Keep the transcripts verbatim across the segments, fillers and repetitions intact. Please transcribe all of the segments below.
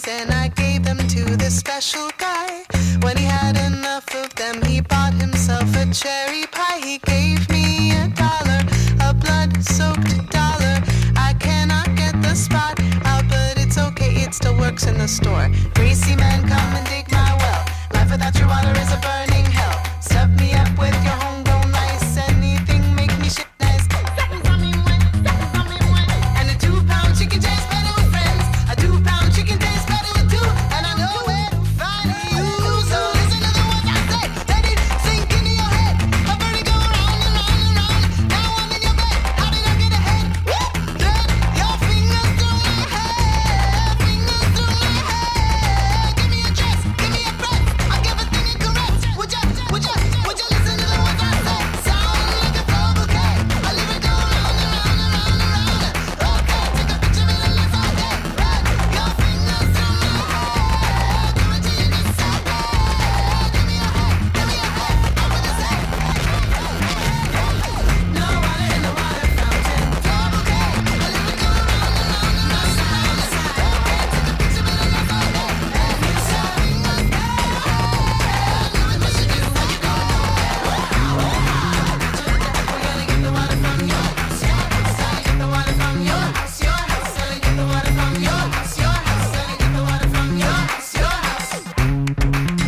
nice and I gave them to this special guy. When he had enough of them, he bought himself a cherry pie. He gave me a dollar, a blood-soaked dollar. I cannot get the spot out, but it's okay, it still works in the store. Greasy man, come and dig my well. Life without your water is a burning hell. Stuff me up with your homegrown rice. Anything make me shit nice. Something from me went, something from me went. And a two-pound chicken tastes better with friends. A two-pound chicken tastes better with two. And I know where to find you. So listen to the words I say. Let it sink into your head. A birdie go round and round and round. Now I'm in your bed. How did I get ahead? Woo! Let your fingers through my hair. Fingers through my hair. Give me a dress, give me a breath. I'll give a thing incorrect. Would ya, would ya, would ya listen to the words I say? Sound like a flow bouquet. I leave it go round and round and round and round. Okay, take a picture of it and let's all day. Let your fingers through my hair. Do it till you just say, give me a head, give me a head. I'm gonna say, no water in the water fountain. Flow bouquet. I leave it go round and round and round and round. Okay, take a picture of it and let's all day. Let your fingers through my hair. Do it till you just say, go. We're gonna get the water from your house, your house. Gotta get the water from your house, your house. Gotta get the water from your house, your house. Gotta get the water from your house, your house.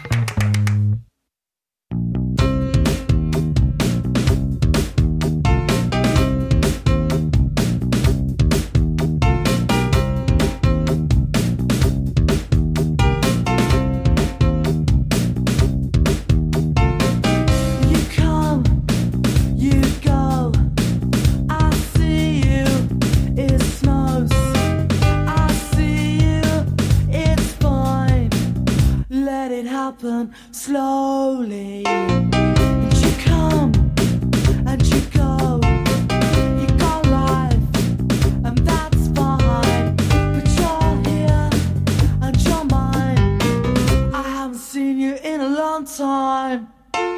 You come, you go. I see you, it snows. I see you, it's fine. Let it happen slowly. And you come and you go. You got life, and that's fine. But you're here and you're mine. I haven't seen you in a long time.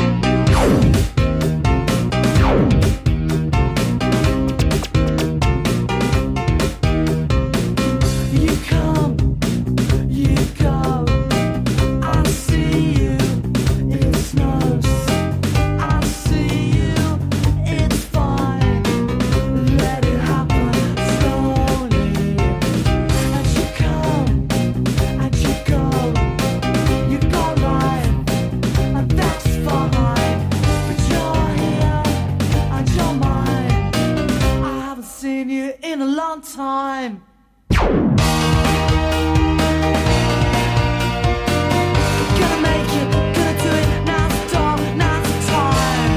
You come, you go. I see you, it snows. I see you, it's fine. Let it happen slowly. And you come, and you go. You got life, and that's fine. But you're here, and you're mine. I haven't seen you in a long time. Gonna make it, gonna do it, now's the dawn, now's the time.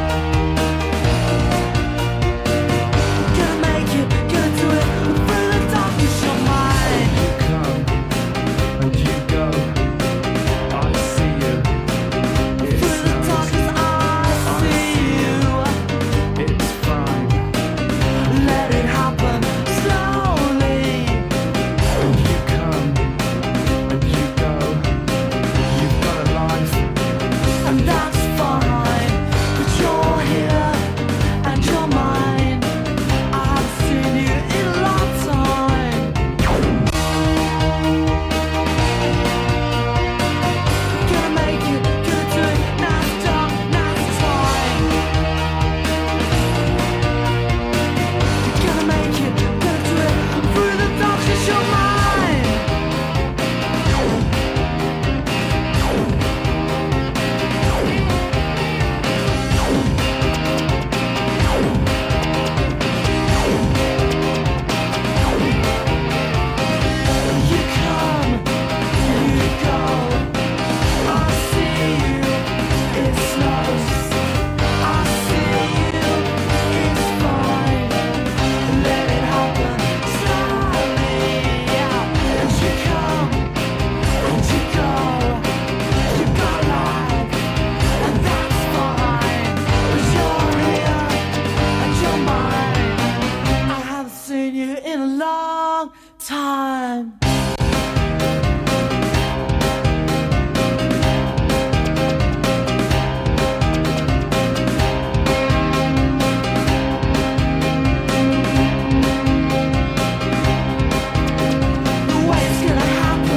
Gonna make it, gonna do it, through the darkness you're mine. Come and you go. I see you. It Through the snows. darkness I see you. It's fine. Let it happen slowly. You come and you go. You've got a life. And that's fine. But you're here, and you're mine. I haven't seen you in a long time. Gonna make it, gonna do it, now's the dawn, now's the time. Gonna make it, gonna do it, through the darkness you're mine. You come, you go. I see you, it snows. I see you, it's fine. Let it happen slowly. And you come, and you go. You got life, and that's fine. But you're here, and you're mine. I haven't seen you in a long time. The way it's gonna happen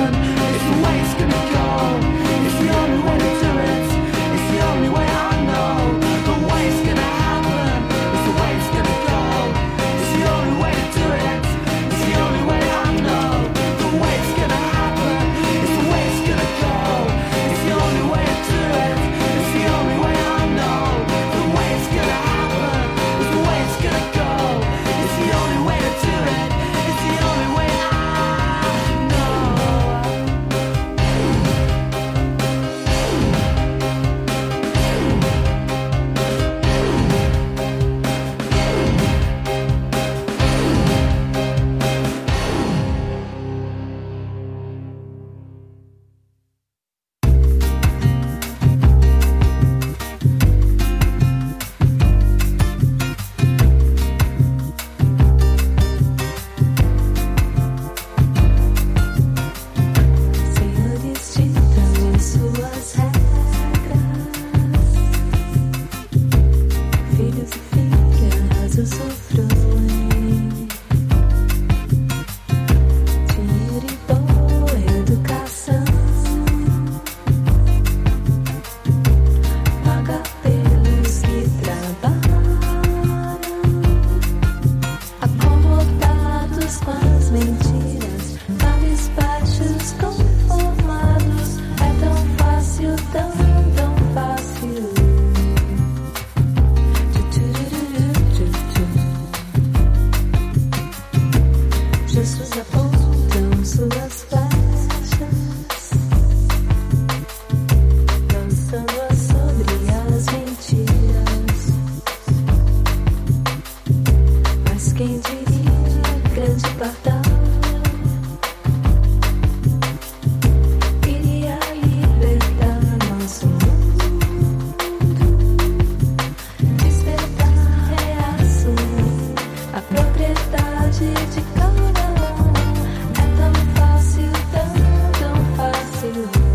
grande portal. Iria libertar nosso mundo. Despertar é assumir a propriedade de cada um. É tão fácil, tão, tão fácil.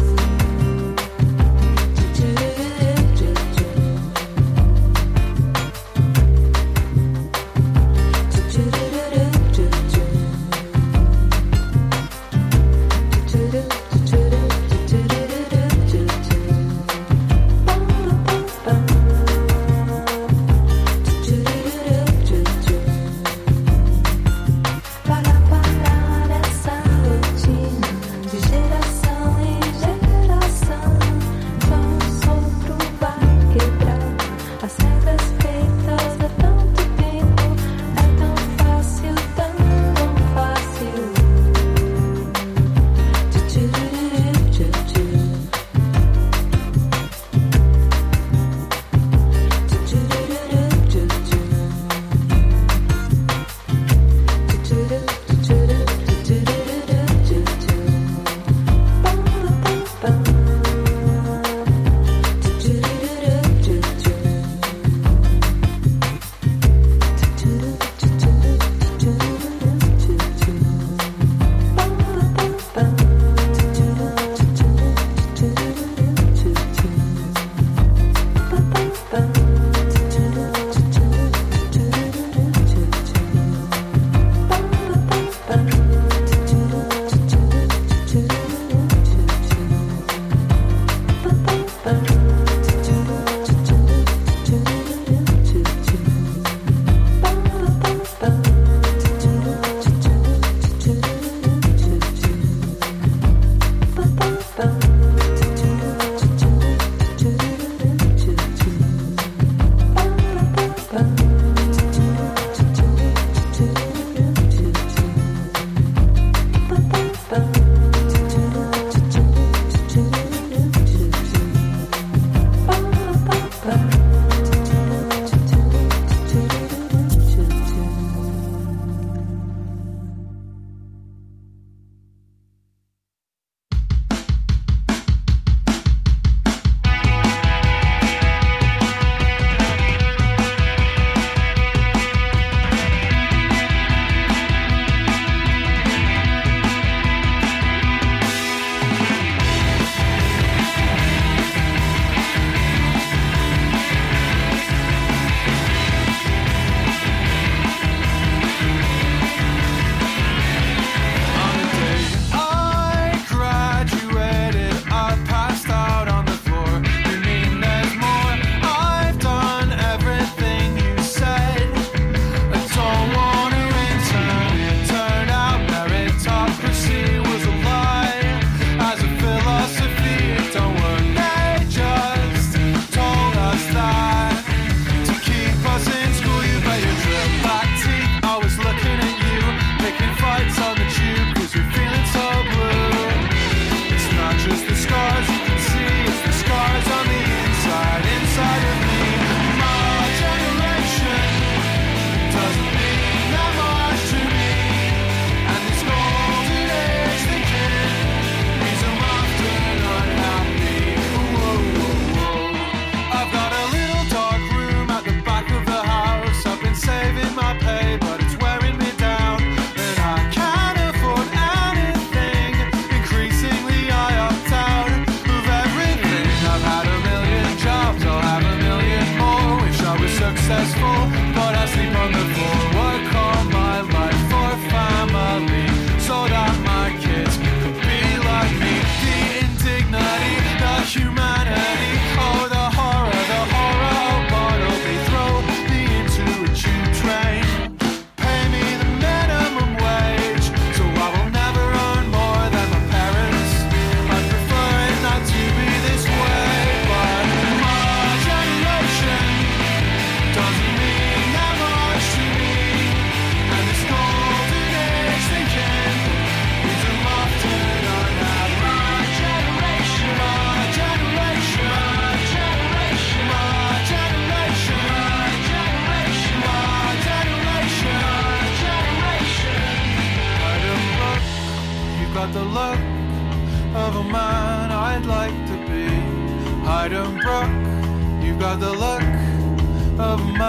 got the look of a man I'd like to be. Hyde Brook, you've got the look of a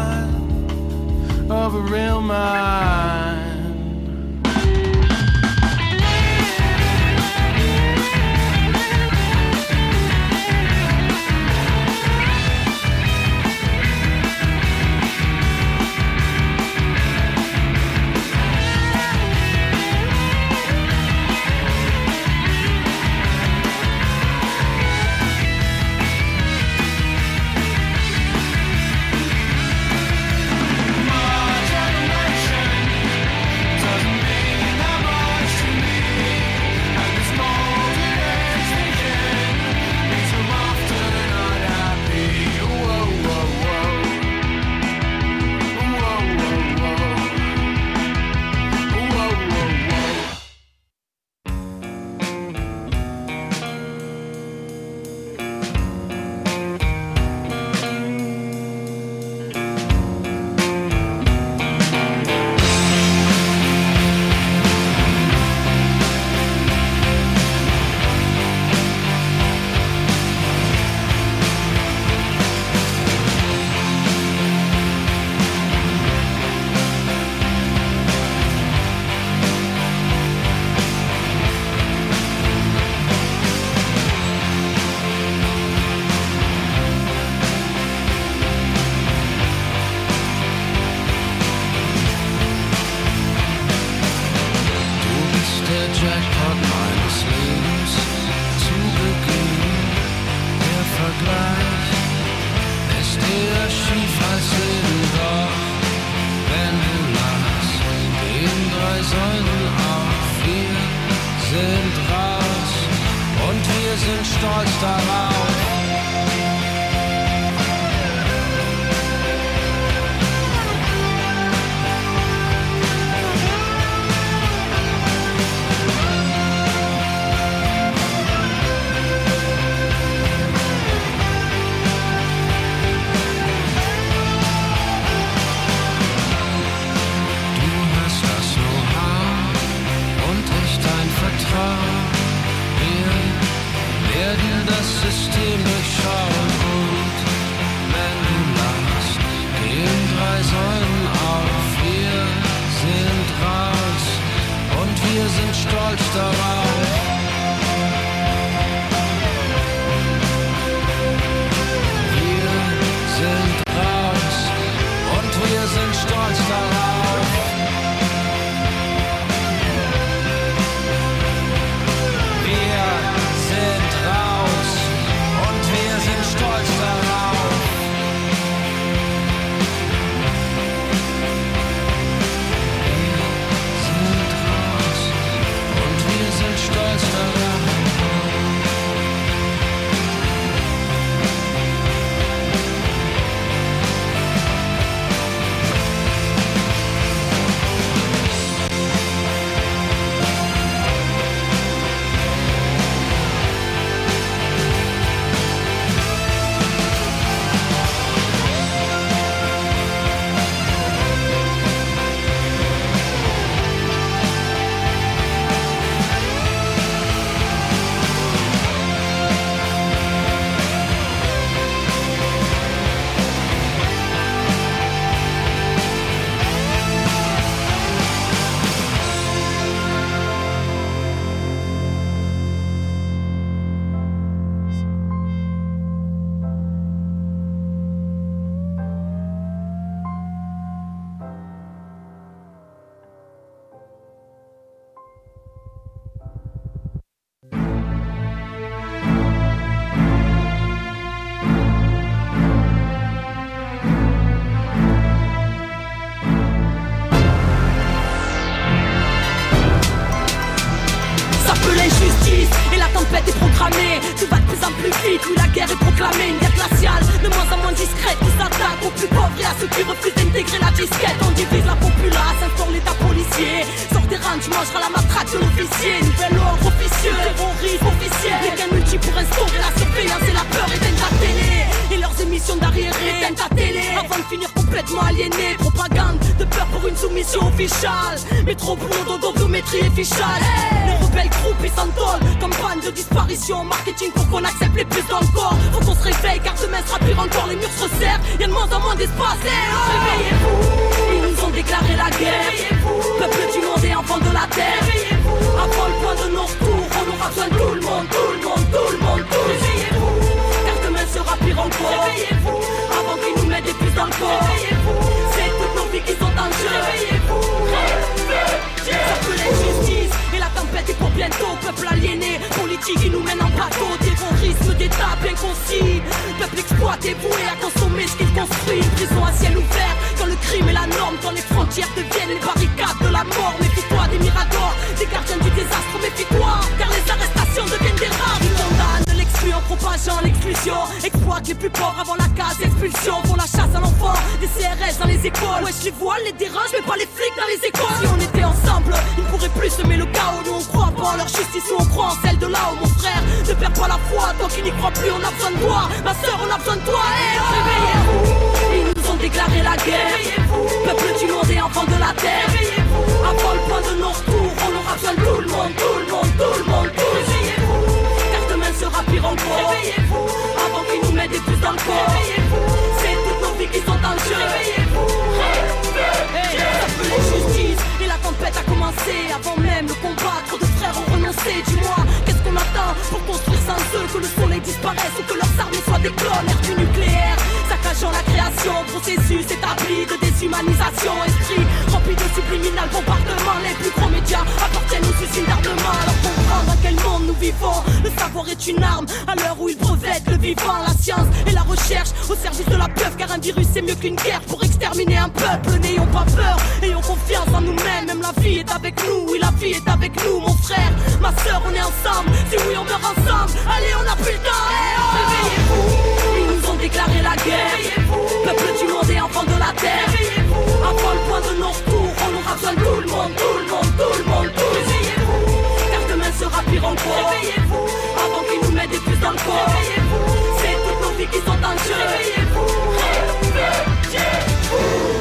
man, of a real man. Avant de finir complètement aliéné, propagande de peur pour une soumission. mission officiale. Métro boulot, dodométrie et fichage. Les rebelles groupes ils s'entolent comme panne de disparition. Marketing pour qu'on accepte les puces dans le corps. Faut qu'on se réveille car demain sera pire encore. Les murs se resserrent, y'a de moins en moins d'espace. Oh réveillez-vous, ils nous ont déclaré la guerre. Peuple du monde et enfants de la terre. Avant le point de nos retours, on aura besoin de tout le monde, tout le monde, tout le monde, tous. Réveillez-vous, car demain sera pire encore. Réveillez-vous, avant qu'ils nous mettent des puces dans le corps. Réveillez-vous, c'est toutes nos vies qui sont en jeu. Réveillez-vous, ça peut l'injustice et la tempête est pour bientôt. Peuple aliéné, politique qui nous mène en bateau. Terrorisme d'état bien concis. Peuple exploité, voué à consommer ce qu'il construit. Une prison à ciel ouvert, quand le crime est la norme. Quand les frontières deviennent les barricades de la mort. Méfie-toi des miradors, des gardiens du désastre. Méfie-toi, car les arrestations deviennent des rares. Ils condamnent l'exclu en propageant l'exclusion. Exploite les plus pauvres avant la case expulsion. Pour la chasse à l'enfant, des C R S dans les écoles. Wesh les voiles, les dérange, mais pas les flics dans les écoles. Si on était ensemble, ils ne pourraient plus semer le chaos. Nous on croit pas en leur justice, nous on croit en celle de là-haut. Mon frère, ne perds pas la foi, toi qui n'y crois plus, on a besoin de toi. Ma soeur, on a besoin de toi, hey, oh. Réveillez-vous, ils nous ont déclaré la guerre. Réveillez-vous, peuple du monde et enfants de la terre. Réveillez-vous, avant le point de nos retours, on aura besoin de tout le monde, tout le monde, tout le monde, tous. Réveillez-vous, car demain sera pire encore. Réveillez-vous, avant qu'ils nous mettent des puces dans le corps. Réveillez-vous, c'est toutes nos vies qui sont en jeu. Réveillez-vous, hey, ça peut l'injustice et la tempête a commencé. Avant même le combat, trop de frères ont renoncé. Dis-moi, qu'est-ce qu'on attend pour construire sans eux? Que le soleil disparaisse ou que leurs armées soient des clones. Air du nucléaire, saccageant la création. Processus établi de déshumanisation. Esprit rempli de subliminal bombardement. Les plus gros médias appartiennent aux usines d'armement. Alors comprendre dans quel monde nous vivons. Le savoir est une arme à l'heure où ils brevettent le vivant. La science et la recherche au service de la pieuvre. Car un virus c'est mieux qu'une guerre pour exterminer un peuple. N'ayons pas peur, ayons confiance en nous-mêmes. Même la vie est avec nous, oui la vie est avec nous. Mon frère, ma soeur, on est ensemble. Si oui on meurt ensemble, allez on n'a plus le temps. Hey, oh. Réveillez-vous, ils nous ont déclaré la guerre. Réveillez-vous, peuple du monde et enfants de la terre. Réveillez-vous, avant le point de nos retours, on aura besoin de tout le monde, tout le monde, tout le monde, tous. Réveillez-vous, car demain sera pire encore. Réveillez-vous, avant qu'ils nous mettent des puces dans le corps. Réveillez-vous, c'est toutes nos vies qui sont en jeu. Réveillez-vous, réveillez-vous.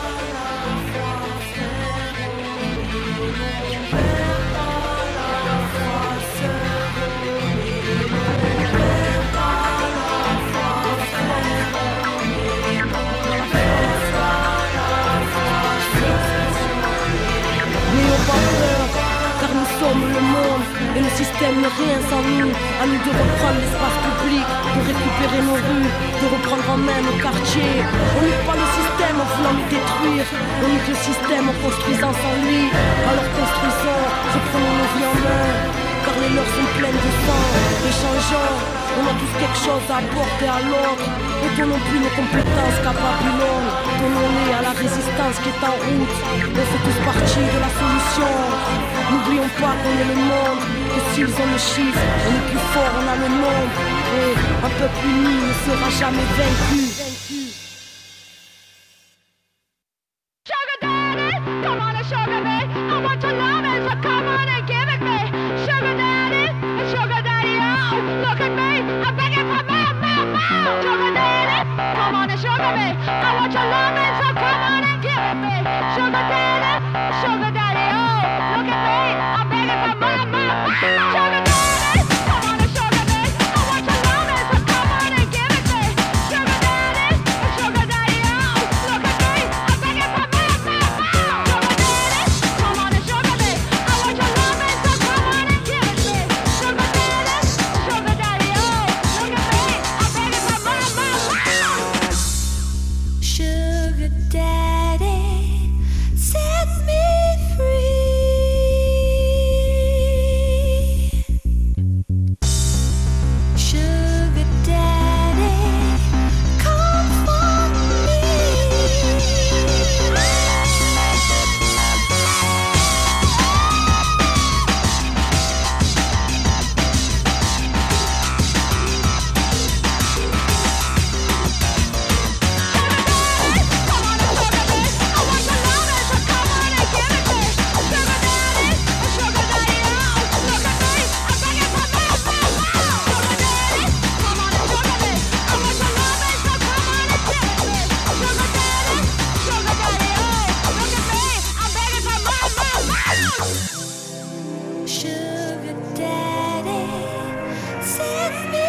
Le monde et le système n'est rien sans nous. À nous de reprendre l'espace public, de récupérer nos rues, de reprendre en main nos quartiers. On n'est pas le système en voulant le détruire, on est le système en construisant sans lui. Alors construisons, reprenons nos vies en main, car les leurs sont pleines de sang. Échangeons, on a tous quelque chose à apporter à l'autre. Ne donnons plus nos compétences qu'à Babylone. Donnons-les à la résistance qui est en route. On fait tous partie de la solution. N'oublions pas qu'on est le monde, que s'ils ont le chiffre, on est plus fort, on a le nombre. Et un peuple uni ne sera jamais vaincu. Sugar daddy, come on and sugar me. I want your loving, so come on and give it me. Sugar daddy, sugar daddy, oh, look at me, I'm begging for more, more, more. Sugar daddy, come on and sugar me. I want your loving, so come on and give it me. Sugar daddy, sugar daddy, oh, look at me, I'm begging for more, more, more. Sugar daddy, come on and sugar me. I want your loving, so come on and give it me. Sugar daddy, sugar daddy, oh, look at me, I'm begging for more, more, more. Sugar daddy, come on and sugar me. I want your loving, so come on and give it me. Sugar daddy, sugar daddy, oh, look at me, I'm begging for more, more, more. Sugar daddy, set me free. Sugar daddy, set me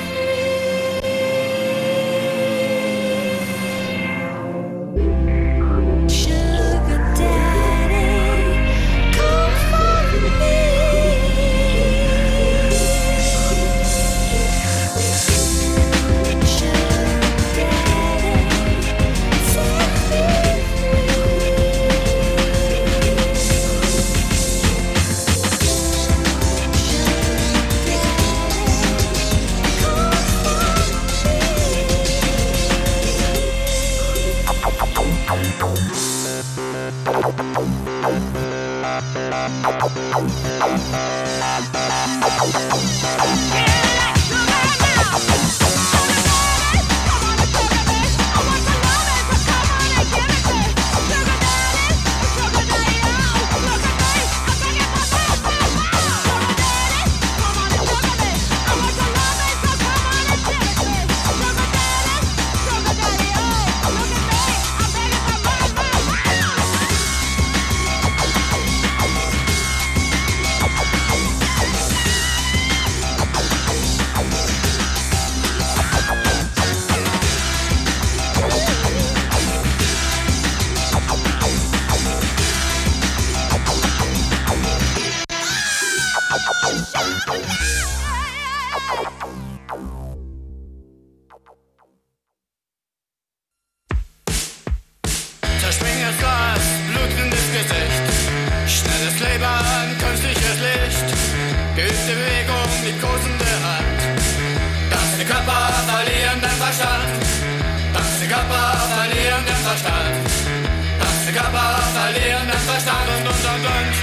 free. Sugar daddy, come for me. Zerschwingendes Gras, blutendes Gesicht, schnelles Leben, künstliches Licht, geübte Bewegung, die kosende Hand. Dass die Körper verlieren den Verstand, dass die Körper verlieren den Verstand, dass die Körper verlieren den Verstand und und und und.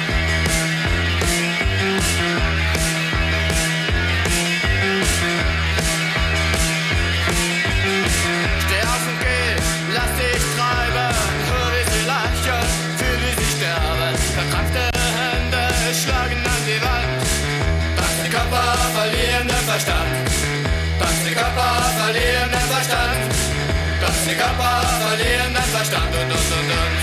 Steh auf und geh, lass dich treiben, hör wie sie lachen, fühl wie sie sterben, verkrampfte Hände schlagen an die Wand. Dass die Körper verlieren den Verstand, dass die Körper verlieren den Verstand, dass die Körper verlieren den Verstand und und und und.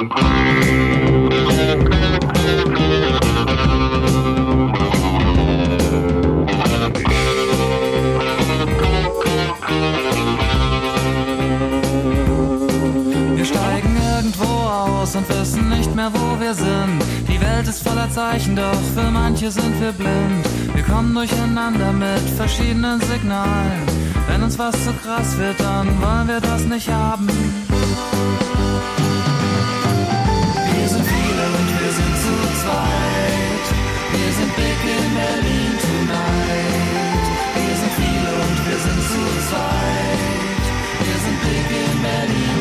Wir steigen irgendwo aus und wissen nicht mehr, wo wir sind. Die Welt ist voller Zeichen, doch für manche sind wir blind. Wir kommen durcheinander mit verschiedenen Signalen. Wenn uns was zu krass wird, dann wollen wir das nicht haben. Wir sind viele und wir sind zu zweit. Wir sind big in Berlin tonight. Wir sind viele und wir sind zu zweit. Wir sind big in Berlin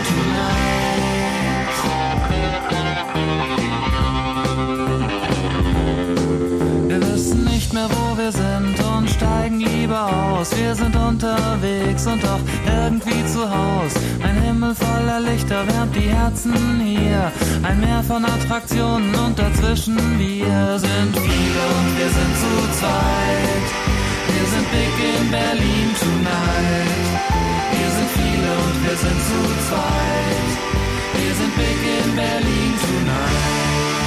tonight. Wir wissen nicht mehr, wo wir sind und steigen lieber aus. Wir sind unterwegs und doch irgendwie zu Haus. Ein Himmel voller Lichter wärmt die Herzen hier. Ein Meer von Attraktionen und dazwischen wir sind viele und wir sind zu zweit. Wir sind big in Berlin tonight. Wir sind viele und wir sind zu zweit. Wir sind big in Berlin tonight.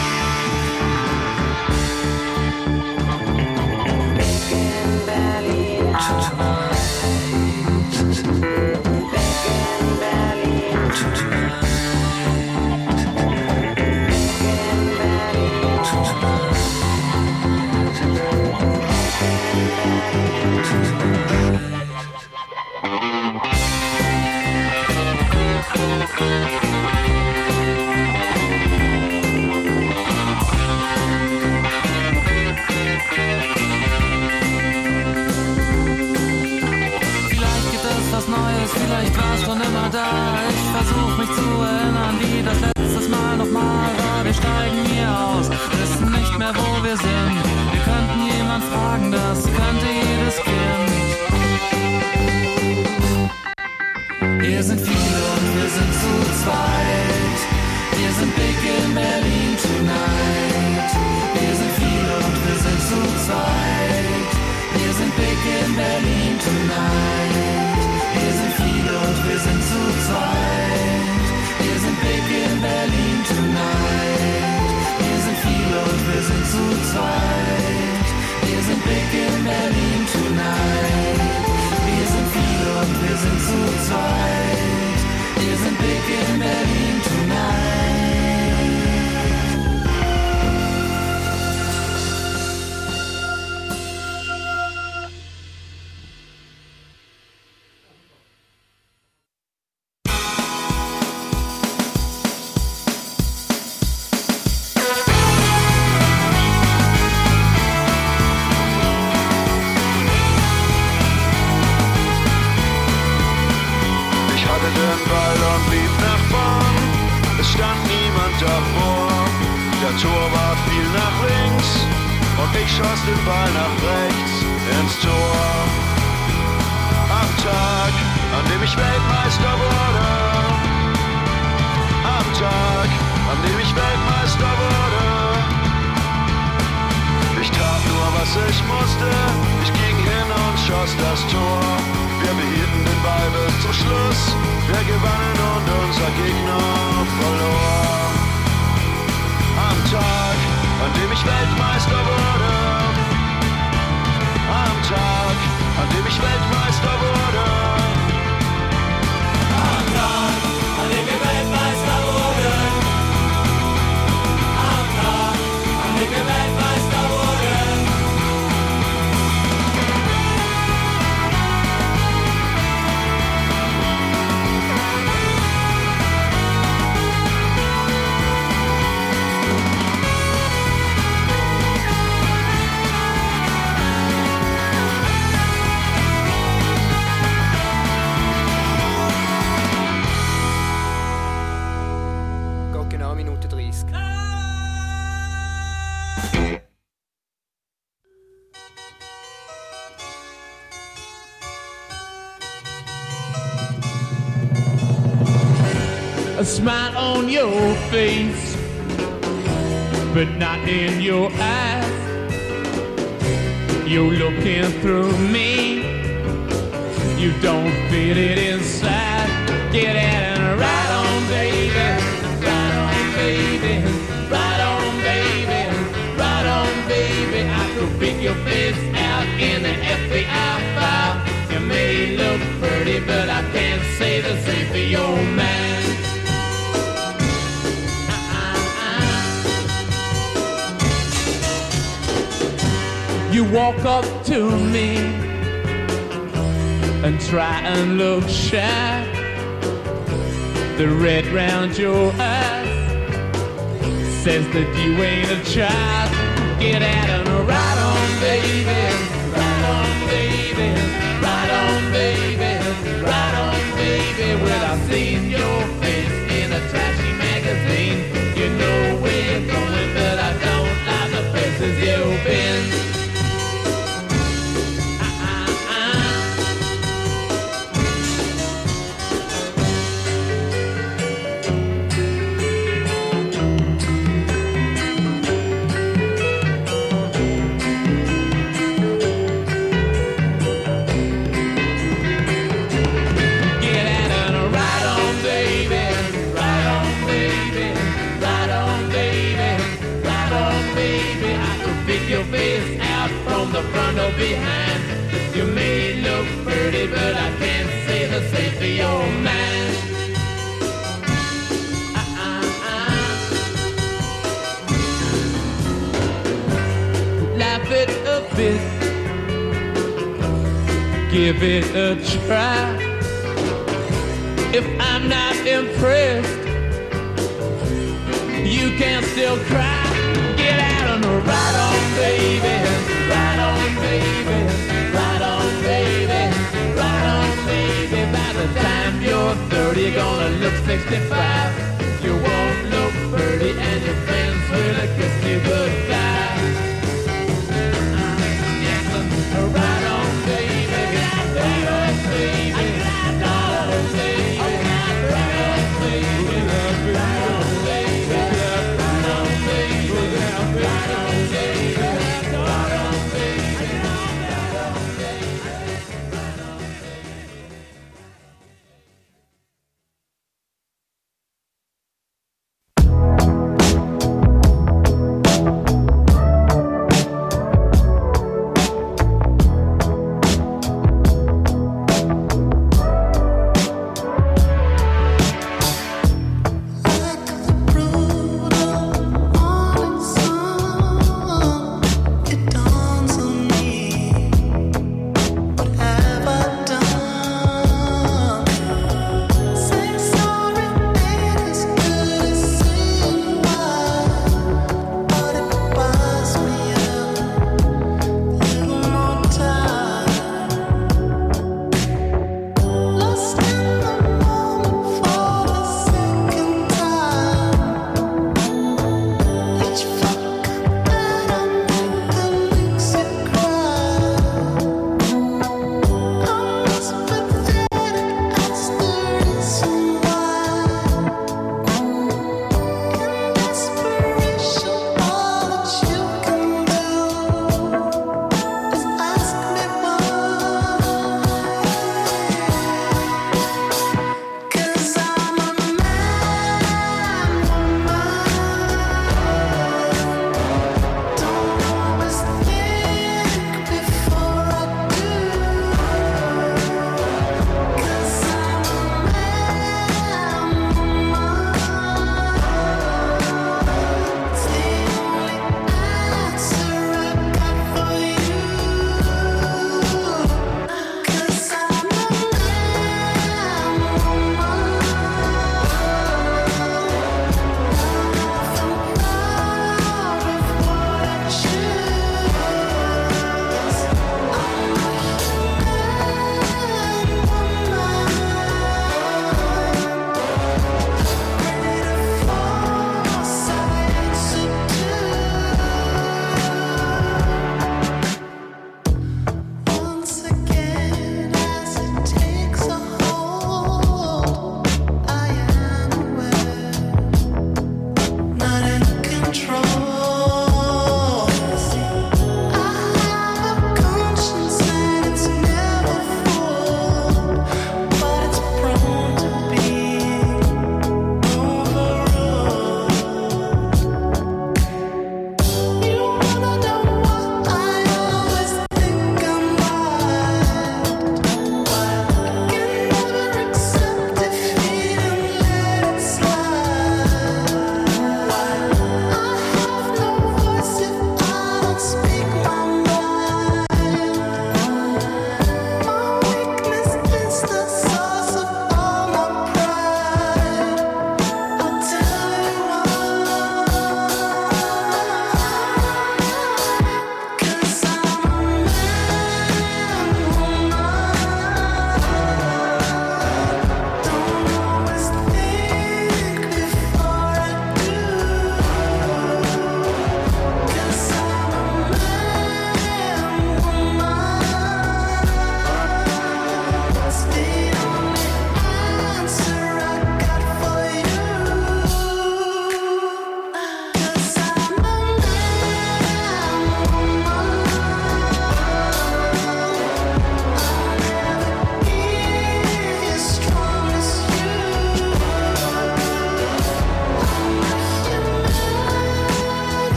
Vielleicht war's schon immer da. Ich versuch mich zu erinnern, wie das letztes Mal nochmal war. Wir steigen hier aus, wissen nicht mehr, wo wir sind. Wir könnten jemand fragen, das könnte jedes Kind. Wir sind viele und wir sind zu zweit. Wir sind big in Berlin tonight. Wir sind viele und wir sind zu zweit. Wir sind big in Berlin tonight. Wir sind viele und wir sind zu zweit. Wir sind big in Berlin tonight. Wir sind viele und wir sind zu zweit. Wir sind big in Berlin tonight. Wir sind viele und wir sind zu zweit. Wir sind big in Berlin tonight. Ich schoss den Ball nach rechts ins Tor. Am Tag, an dem ich Weltmeister wurde. Am Tag, an dem ich Weltmeister wurde. Ich tat nur, was ich musste. Ich ging hin und schoss das Tor. Wir behielten den Ball bis zum Schluss. Wir gewannen und unser Gegner verlor. Am Tag, an dem ich Weltmeister wurde. Am Tag, an dem ich Weltmeister wurde. Am Tag, an dem wir Weltmeister wurden. Am Tag, an dem wir Weltmeister wurden. A smile on your face, but not in your eyes. You're looking through me, you don't feel it inside. Get in and right on, baby, right on, baby. walk up to me and try and look shy. The red round your eyes says that you ain't a child. Get out and ride on, baby. Ride on, baby. Ride on, baby. Ride on, baby. Well, I've seen your face in a trashy magazine. You know where you're going, but I don't like the places you've been. The front or behind. You may look pretty, but I can't say the same for your man. Uh-uh-uh. Laugh it a bit, give it a try. If I'm not impressed, you can still cry. Get out on the ride on, baby. Ride on, baby, ride on, baby, ride on, baby. By the time you're thirty, you're gonna look sixty-five. You won't look pretty, and your friends will kiss you goodbye. Yes, ride on, baby, ride on, baby, ride on, baby, ride on, baby, ride on, baby, ride on, baby, ride on, baby.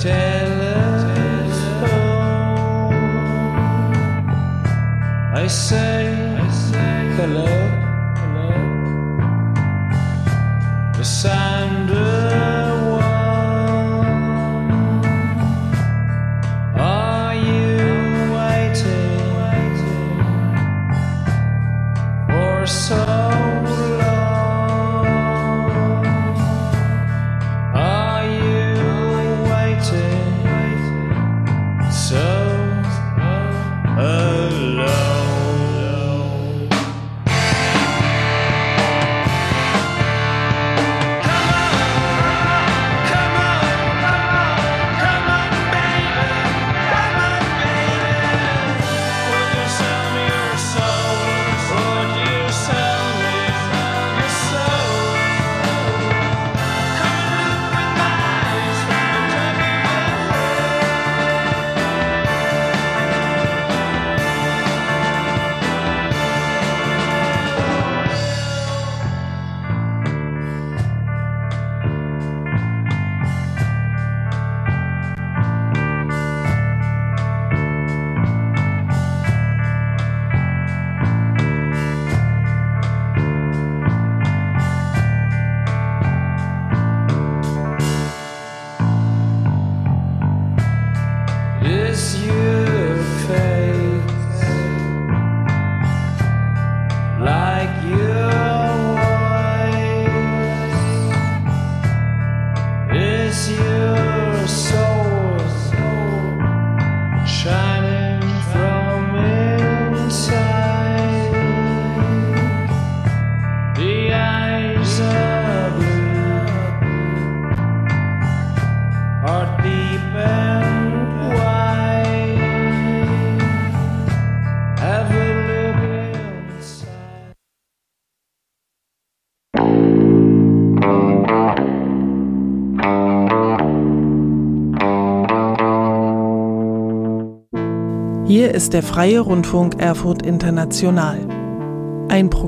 I say, I say hello, hello. The Sandra one. Are you waiting, waiting for so long? Are you waiting, waiting so alone? Is your face like your voice? Is your soul shining from inside? The eyes are blue, heart deep and Hier ist der Freie Rundfunk Erfurt International. Ein Programm